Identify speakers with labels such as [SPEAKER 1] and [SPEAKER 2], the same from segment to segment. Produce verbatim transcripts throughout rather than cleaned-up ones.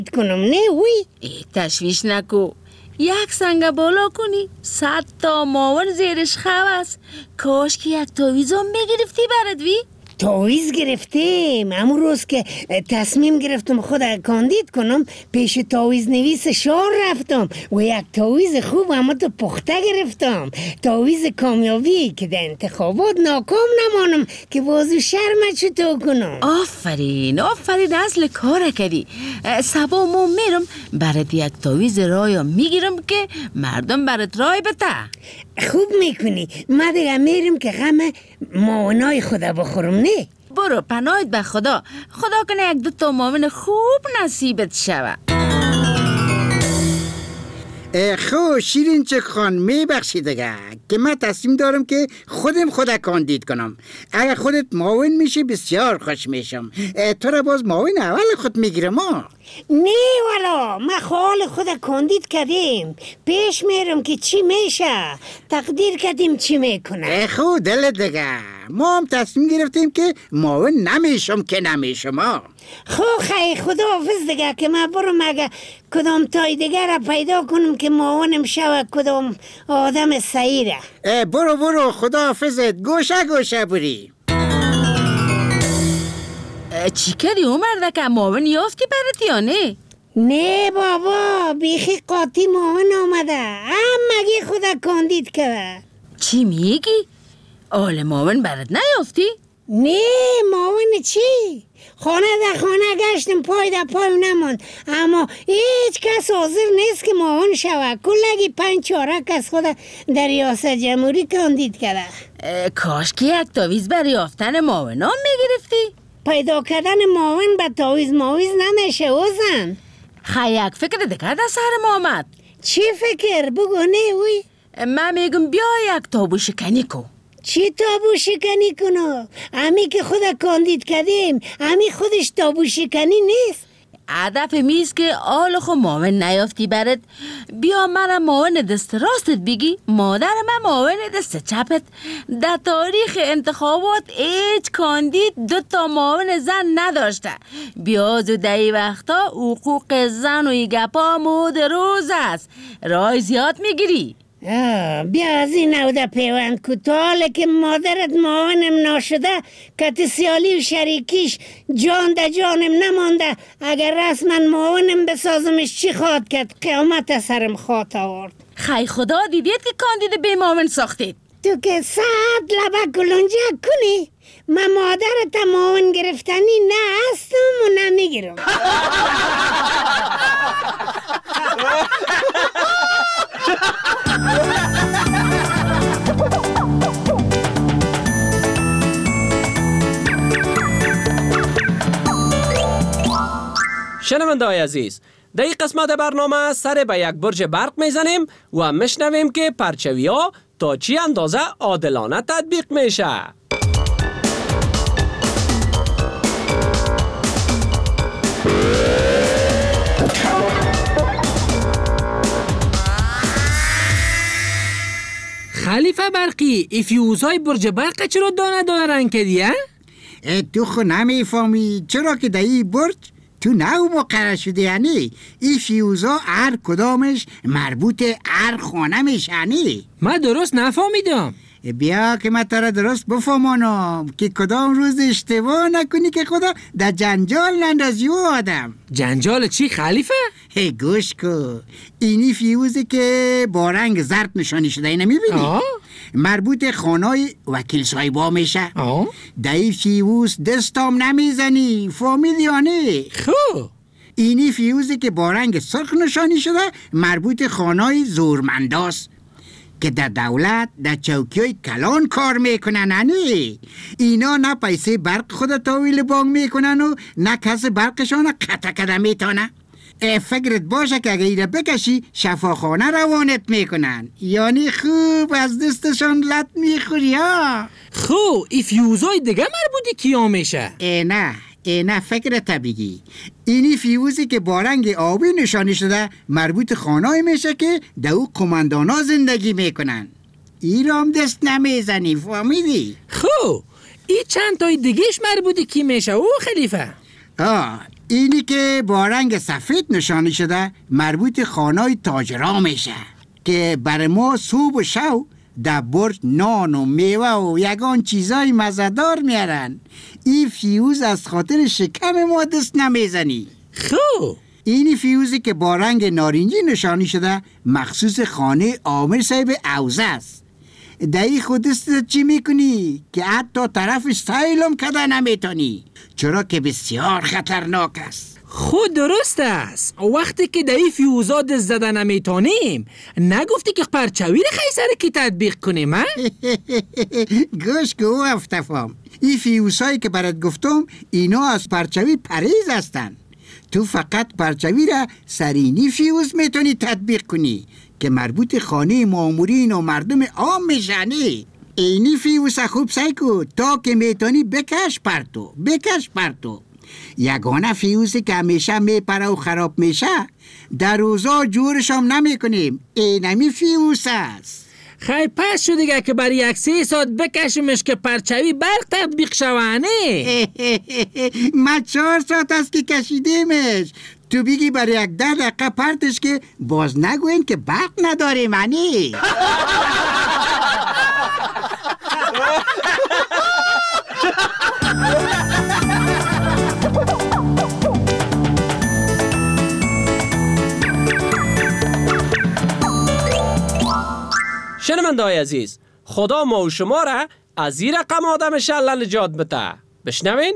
[SPEAKER 1] کنم نه وی؟
[SPEAKER 2] تشویش نکو، یک سنگ بالا کنی صد تا ماون زیرش خواست. کاش که یک تاویزم میگرفتی برد وی.
[SPEAKER 1] تاویز گرفتیم همون روز که تصمیم گرفتم خود کاندید کنم پیش تاویز نویس شهر رفتم و یک تاویز خوب اما تو پخته گرفتم، تاویز کامیابی که در انتخابات ناکام نمانم که بازو شرمت چطور کنم.
[SPEAKER 2] آفرین آفرین اصل کار کردی. سبا ما میرم برات یک تاویز رایا میگیرم که مردم برات رای بده.
[SPEAKER 1] خوب میکنی، ما دیگه میرم که غم ماونای خدا بخورم نه؟
[SPEAKER 2] برو پناهت به خدا، خدا کنه یک دو تا ماون خوب نصیبت شوه.
[SPEAKER 3] خب شیرین چه خان میبخشی دیگه که من تصمیم دارم که خودم خود کاندید کنم. اگر خودت معاون میشی بسیار خوش میشم. تو را باز معاون اول خود میگیرم ها.
[SPEAKER 1] نه والا ما خال خود کاندید کردیم، پیش میرم که چی میشه، تقدیر کردیم چی میکنه.
[SPEAKER 3] خب دل دیگه ما هم تصمیم گرفتیم که معاون نمیشم که نمیشم ها.
[SPEAKER 1] خب خیلی خدا حافظ دیگه که من برم اگه کدام تای دیگر را پیدا کنم که معاونم شوه کدام آدم سعیره.
[SPEAKER 3] برو برو خدا حافظت، گوشه گوشه بری.
[SPEAKER 2] چی کردی عمر که معاون یافتی برات یا نه؟
[SPEAKER 1] نه بابا بیخی قاطی معاون آمده، همگی خدا کاندید کرده.
[SPEAKER 2] چی میگی؟ آل معاون برات نیافتی؟
[SPEAKER 1] نه معاون چی؟ خانه در خانه گشتم پای در پای نماند، اما هیچ کس حاضر نیست که معاون شوه. کلگی پنج چهار کس خود در ریاست جمهوری کاندید کرده.
[SPEAKER 2] کاش که یک تاویز برای یافتن معاون هم میگرفتی.
[SPEAKER 1] پیدا کردن معاون به تاویز ماویز نمیشه اوزن.
[SPEAKER 2] خیلی یک فکر دیگه در سر ما آمد.
[SPEAKER 1] چی فکر؟ بگو نه وی.
[SPEAKER 2] من میگم بیا یک تابو شکنی کو.
[SPEAKER 1] چی تابو شکنی کنو؟ امی که خود کاندید کردیم امی خودش تابو شکنی نیست.
[SPEAKER 2] هدف میست که آل خو معاون نیافتی برد، بیا من معاون دست راستت بگی، مادر من معاون دست چپت. در تاریخ انتخابات هیچ کاندید دو تا معاون زن نداشته. بیا زودهی وقتا حقوق زن و ای گپا مود روز است، رای زیاد میگیری.
[SPEAKER 1] بیا از این نوده پیوند کتاله که مادرت معاونم ناشده کت سیالی و شریکیش جان ده جانم نمانده. اگر رسما معاونم بسازمش چی خواد کرد؟ قیامت سرم خواد آورد.
[SPEAKER 2] خی خدا دیدید که کاندید به معاون ساختید.
[SPEAKER 1] تو که ساعت لبه کلونجه کنی من مادرت معاون گرفتنی نه هستم و نمیگیرم.
[SPEAKER 4] شنونده‌های عزیز، در این قسمت برنامه سر به یک برج برق میزنیم و میشنویم که پرچوی ها تا چی اندازه عادلانه تطبیق میشه.
[SPEAKER 5] خلیفه برقی ای فیوزهای برج برق چرا دانه دانه رنگ کردی؟
[SPEAKER 3] تو خو نمیفهمی چرا که در این برج تو نو مقرر شده یعنی این فیوزا هر کدامش مربوط هر خانه میشنی.
[SPEAKER 5] من درست نفهمیدم.
[SPEAKER 3] بیا که من ترا درست بفهمانم که کدام روز اشتباه نکنی که خدا در جنجال نندازی و آدم.
[SPEAKER 5] جنجال چی خلیفه؟
[SPEAKER 3] هی گوش کو، اینی فیوزی که با رنگ زرد نشانی شده اینه میبینی؟ مربوط خانای وکیل صاحبا میشه. در این فیوز دستام نمیزنی، فهمیدی یا نه؟
[SPEAKER 5] خب
[SPEAKER 3] اینی فیوزی که با رنگ سرخ نشانی شده مربوط خانای زورمنداست که در دولت در چوکیای کلان کار میکنن. نه اینا نه پیسه برق خود تاویل بانک میکنن و نه کس برقشان قطع کده میتانه. فکرت باشه که اگه ایره بکشی شفاخانه روانت میکنن، یعنی خوب از دستشان لط میخوری ها.
[SPEAKER 5] خب ای فیوزای دیگه مربوطی کیا میشه؟
[SPEAKER 3] ای نه ای نه فکرت بگی، اینی فیوزی که با رنگ آبی نشانی شده مربوط خانه‌ای میشه که در او قماندانا زندگی میکنن. ایرام دست نمیزنی، فهمیدی؟
[SPEAKER 5] خب این چند تای دیگهش مربوطی کی میشه او خلیفه؟
[SPEAKER 3] آه اینی که با رنگ سفید نشانی شده مربوط خانای تاجرا میشه که برای ما صبح و شو در برج نان و میوه و یگان چیزای مزدار میارن. این فیوز از خاطر شکم ما دست نمیزنی.
[SPEAKER 5] خب
[SPEAKER 3] اینی فیوزی که با رنگ نارنجی نشانی شده مخصوص خانه عامر صاحب اوزه است. دایی خود دستت چی میکنی که حتی طرفش سیلم کده نمیتونی، چرا که بسیار خطرناک است.
[SPEAKER 5] خود درست است. وقتی که در این فیوزا دست زده نمیتونیم، نگفتی که پرچوی رو خیلی سر کی تطبیق کنیم ها؟
[SPEAKER 3] گوش که او افتفام، این فیوزهایی که برات گفتم اینا از پرچوی پریز هستن. تو فقط پرچوی را سرینی فیوز میتونی تطبیق کنی که مربوط خانه مامورین و مردم عام میشنی. اینی فیوز خوب سعی کن تا که میتونی بکش پرتو بکش پرتو. یگانه فیوزی که همیشه میپره و خراب میشه در روزا جورشم نمیکنیم. اینمی فیوز است.
[SPEAKER 5] خیلی پس شو دیگه که برای یک سه ساعت بکشیمش که پرچوی برق تطبیق شوانه.
[SPEAKER 3] من چهار ساعت است که کشیدیمش. تو بگی برای یک ده دقیقه پرتش که باز نگوین که برق نداره منی.
[SPEAKER 4] شنونده های عزیز، خدا ما و شما را از این رقم آدم شله نجات بده. بشنوین؟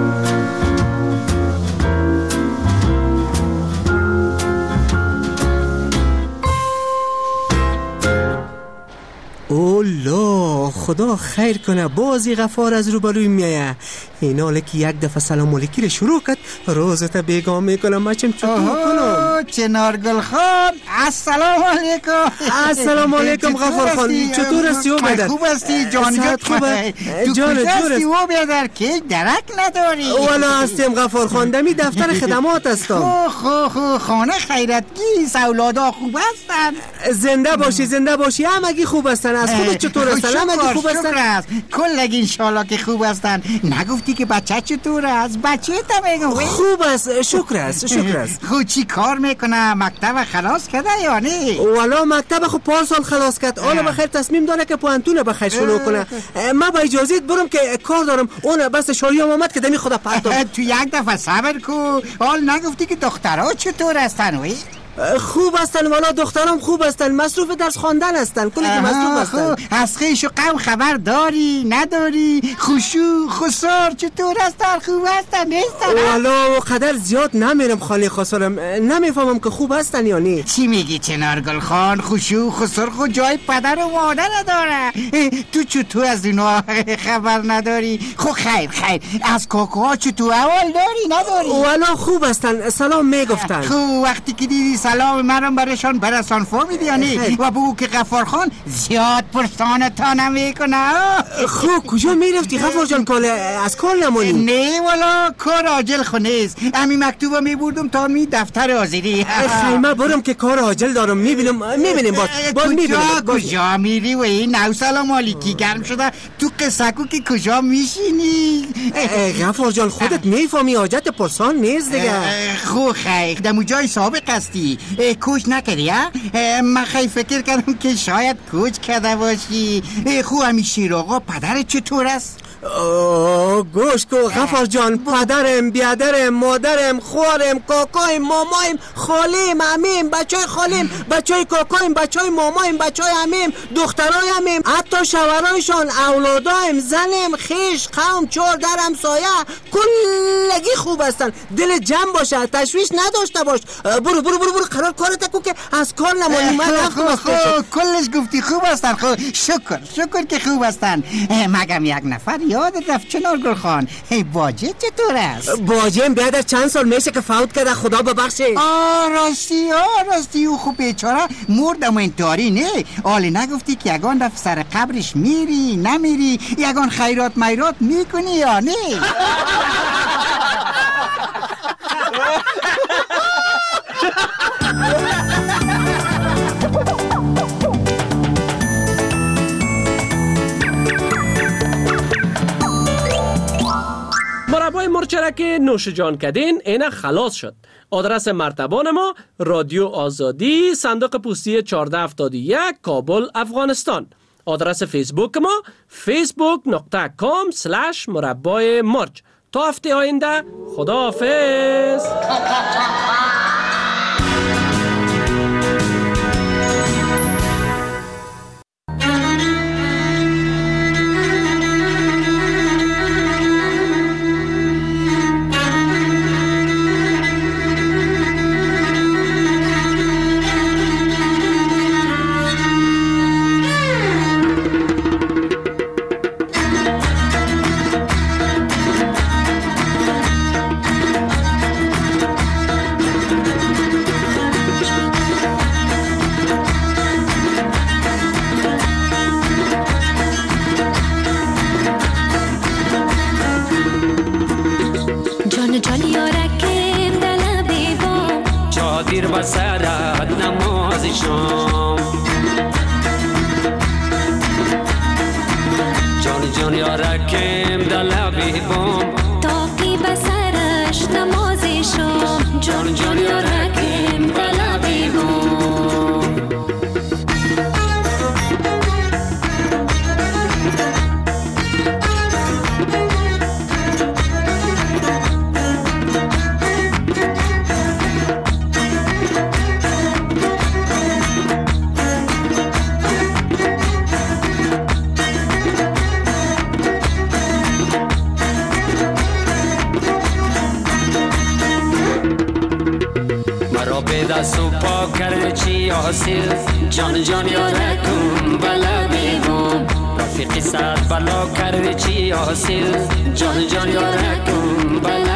[SPEAKER 6] اولا خدا خیر کنه بازی غفار از روبروی میایه. این حاله که یک دفعه سلام علیکی رو شروع کرد روزتا بیگام میکنم. من چم چطور کنم؟
[SPEAKER 3] چنارگل خان السلام علیکم.
[SPEAKER 6] السلام علیکم غفار خان، چطور هستی او بدر؟
[SPEAKER 3] خوب هستی جان جان خوبه. تو کجا هستی او بدر که درک نداری؟
[SPEAKER 6] والا هستیم غفار خان، دمی دفتر خدمات هستم.
[SPEAKER 3] خو خو خو خانه خیرتگی اولادا خوب هستن؟
[SPEAKER 6] زنده باشی زنده باشی، همگی خوب هستن. از خودت چطور هستن؟ همگی خوب هستن؟
[SPEAKER 3] کلگی انشالله که خوب هستن. نگفتی که بچه چطور است؟ بچه تا میگم
[SPEAKER 6] خوب است، شکر است شکر است.
[SPEAKER 3] خود چی کار میکنه؟ مکتب خلاص کرده یا نه؟
[SPEAKER 6] والا مکتب خود پار سال خلاص کرد. حالا بخیر تصمیم داره که پوانتون بخیر شروع کنه. من با اجازت برم که کار دارم. اون بس شاریام آمد که دمی خدا پرتم.
[SPEAKER 3] تو یک دفعه صبر کو. حال نگفتی که دخترها چطور هستن وی؟
[SPEAKER 6] خوب هستن والا، دخترام خوب هستن، مصروف درس خواندن هستن، کلی که مصروف هستن.
[SPEAKER 3] از خیش و قوم خبر داری نداری؟ خوشو خسار چطور هستن؟ خوب هستن نیستن؟
[SPEAKER 6] والا قدر زیاد نمیرم خانه خسارم، نمیفهمم که خوب هستن یا نه.
[SPEAKER 3] چی میگی چنارگل خان؟ خوشو خسار خود جای پدر و مادر نداره. تو چطور از اینا خبر نداری؟ خب خیر خیر از کاکوها چطور اول داری نداری؟
[SPEAKER 6] والا خوب هستن، سلام میگفتن.
[SPEAKER 3] خب وقتی که دیدی سلام منم برشان برسان فهمیدی یا نه؟ و بگو که غفار خان زیاد پرسان تا نمیکنه.
[SPEAKER 6] خب کجا میرفتی غفار جان؟ کال از کال نمونی؟
[SPEAKER 3] نه والا کار عاجل خونیست. همین مکتوبا میبردم تا می دفتر حاضری.
[SPEAKER 6] خیمه برم که کار عاجل دارم. میبینم میبینیم باز باز میبینیم.
[SPEAKER 3] کجا میری و این نو سلام علیکی گرم شده تو قصکو که کجا میشینی؟
[SPEAKER 6] غفار جان خودت میفهمی حاجت پرسان نیست دیگه.
[SPEAKER 3] خو خیر دمو جای سابق هستی. کوچ نکردی ها؟ من خیلی فکر کردم که شاید کوچ کرده باشی. خو همی شیر آقا پدرت چطور است؟
[SPEAKER 6] گوش کو غفار جان، پدرم بیادرم مادرم خوارم کاکایم مامایم خالیم عمیم بچای خالیم بچای کاکایم بچای مامایم بچای عمیم دخترای عمیم حتی شوهرایشان اولادایم زنم خیش قوم چور درم سایه کلگی خوب هستن. دل جمع باشه، تشویش نداشته باش. برو برو برو برو قرار کارت کو که از کار نمانی. من رفتم از
[SPEAKER 3] کلش گفتی خوب هستن. خب شکر شکر که خوب هستن. مگم یک نفر یادت رفت چنارگل خان؟ باجه چطور است؟
[SPEAKER 6] باجه بیادر چند سال میشه که فوت کرده، خدا ببخشه.
[SPEAKER 3] آه راستی آه راستی او خوب بیچاره مرد اما انتحاری نه. آلی نگفتی که یگان رفت سر قبرش میری نمیری؟ یگان خیرات میرات میکنی یا نه؟
[SPEAKER 4] مربای مرچ را که نوش جان کدین اینا خلاص شد. آدرس مرتبان ما رادیو آزادی، صندوق پستی چهارده هفتاد و یک، کابل، افغانستان. آدرس فیسبوک ما فیسبوک نقطه کام سلش مربای مرج. تا هفته آینده خداحافظ.
[SPEAKER 7] دیر بسرد نماز شام جان جان یارکم دلبی بام
[SPEAKER 8] تاقی بسرش نماز شام جان جان یارکم دلبی بام
[SPEAKER 7] دستو پاک کرده چی حاصل جان جان یارکم بلا بیگم رفیقی صد بلا کرده چی حاصل جان جان یارکم بلا